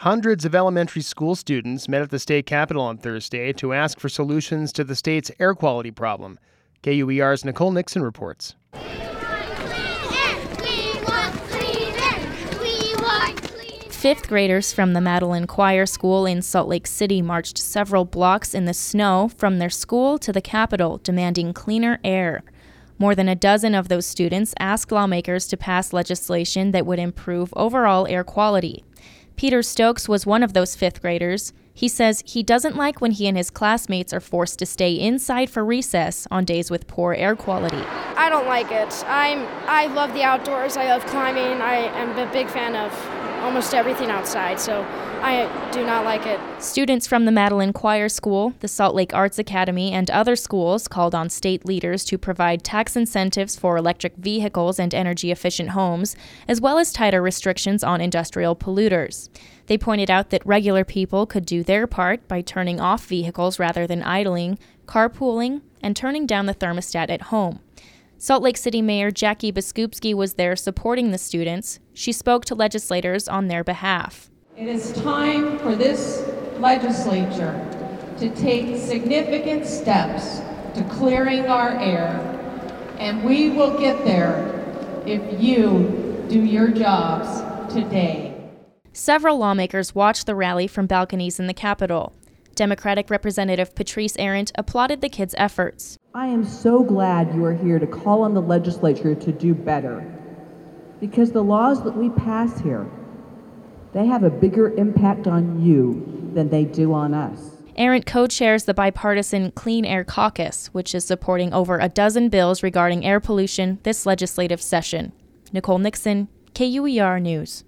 Hundreds of elementary school students met at the state capitol on Thursday to ask for solutions to the state's air quality problem. KUER's Nicole Nixon reports. Fifth graders from the Madeline Choir School in Salt Lake City marched several blocks in the snow from their school to the Capitol, demanding cleaner air. More than a dozen of those students asked lawmakers to pass legislation that would improve overall air quality. Peter Stokes was one of those fifth graders. He says he doesn't like when he and his classmates are forced to stay inside for recess on days with poor air quality. I don't like it. I love the outdoors. I love climbing. I am a big fan of almost everything outside, so I do not like it. Students from the Madeline Choir School, the Salt Lake Arts Academy, and other schools called on state leaders to provide tax incentives for electric vehicles and energy-efficient homes, as well as tighter restrictions on industrial polluters. They pointed out that regular people could do their part by turning off vehicles rather than idling, carpooling, and turning down the thermostat at home. Salt Lake City Mayor Jackie Biskupski was there supporting the students. She spoke to legislators on their behalf. It is time for this legislature to take significant steps to clearing our air, and we will get there if you do your jobs today. Several lawmakers watched the rally from balconies in the Capitol. Democratic Representative Patrice Arent applauded the kids' efforts. I am so glad you are here to call on the legislature to do better, because the laws that we pass here, they have a bigger impact on you than they do on us. Arent co-chairs the bipartisan Clean Air Caucus, which is supporting over a dozen bills regarding air pollution this legislative session. Nicole Nixon, KUER News.